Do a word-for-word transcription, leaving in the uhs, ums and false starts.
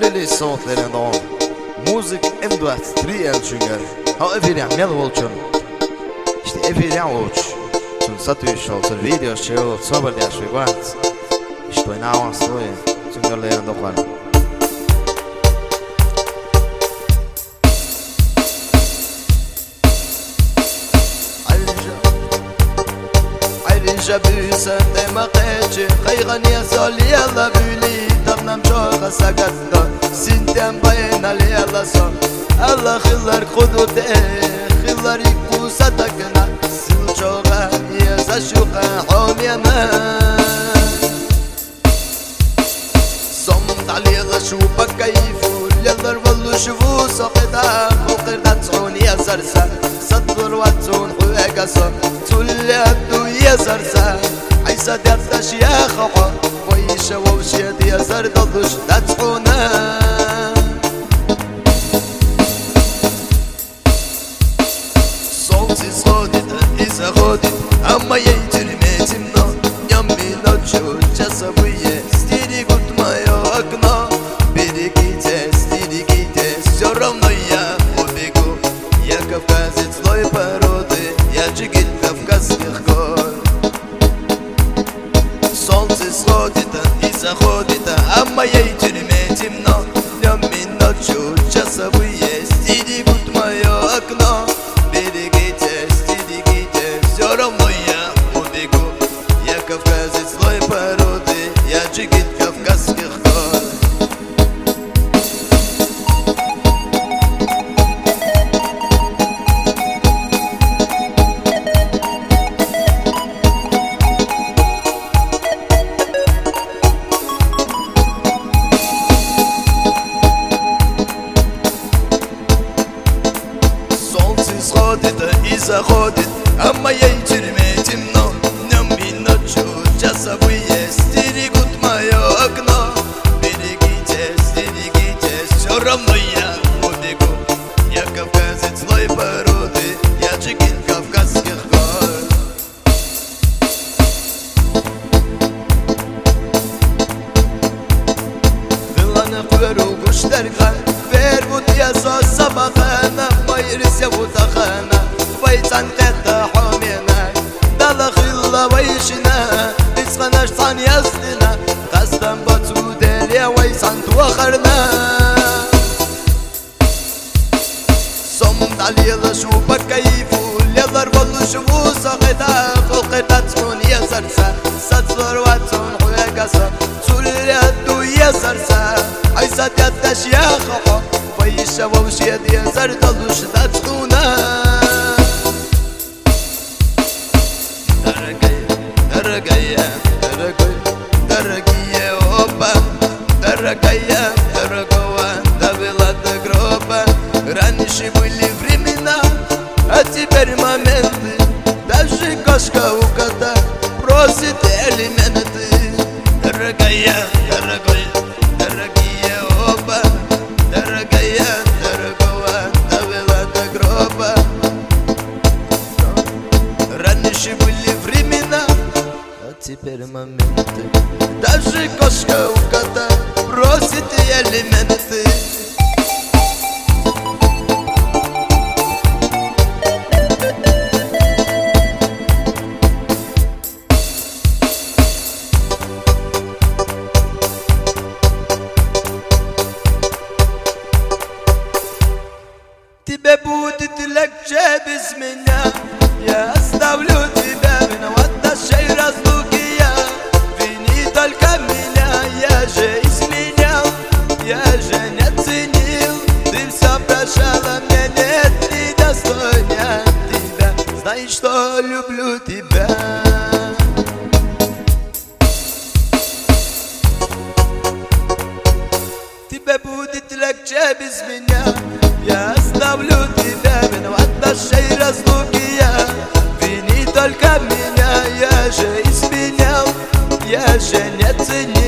Lili soğuklarından müzik industrial çünkü ha efir yamel olçun işte efir yam olç tun satış olsun video show sober diye şey var işte ne avans doy çünkü leyen doklar ayrıca büyüsen de makeci kaygan yasal yalla büyli tamam çok sakatlı sintem bayan ali yalla son Allah khillar kudute khillar iku satakna sil çoğa yasa şuqa homyana صمت علي شوفك كيف يقدر والله شوفوا سقطا وقرت تعون يا سرسا صدر واتون وقصا تولي عبدو يا سرسا عيسى دفتش يا خوا ويشا ووشيت يا سردلش تتعونا صوتي صوتي إذا خودت أما يجري ميتمنا يمي نجو جسوية ستيري قلت ما يوقنا بيري كيتس ستيري كيتس جرمنا يا وبيكو يا كفكازي تلوي بارودي يا جيجل كفكاز كخكور صوتي صوتي إذا خودت أما يجري ميتمنا يمي نجو جسوية ستيري قلت ما يوقنا بيري كيتس ستيري كيتس جرمنا يا وبيكو يا كفكازي تلوي بارودي يا جيجل كفكاز كخكور خودت إذا خودت أما يجري ميتمنا نمي نجو جسوية ستيري قد ما يوقنا بيري جيتس ستيري جيتس شرمنا يا وديكو يا كفكازي تلاي بارودي يا جيجل كفكاز كخكار غلانا قوارو قشترقا فيربوت يا صوص سبقانا مايرس يا بوتاخانا ويتان قطع حومينا دالا خلا ويشنا اسخناش تان يزدنا قصدم باتو داليا ويسان توخرنا صمت علي يلا شوفك كيفو يلا والله شوفو ساقطا فوقتا تكون يا سرسا ساتلور واتون حويقاسا سولي هدو يا سرسا عيسى تياتاش يا خوا ويشا ووشيد يا زردلوش تاتكونا درقية درقية درقية أوبا درقية درقوة دبلا دقروبا раньше были времена, а теперь моменты даже кошка у кота просит элементы. Дорогая, дорогой, дорогие оба, дорогая, дорогого довела до гроба. Раньше были времена, а теперь моменты даже кошка у кота просит элементы. Тебе будет легче без меня. Я оставлю тебя, виноват нашей разлуки я. Вини только меня, я же изменял, я же не ценил. Ты все прощала, мне нет недостойна тебя. Знай, что люблю тебя. Тебе будет легче без меня. Я оставлю тебя, виноват нашей разлуки я. Вини только меня, я же изменял, я же не ценил.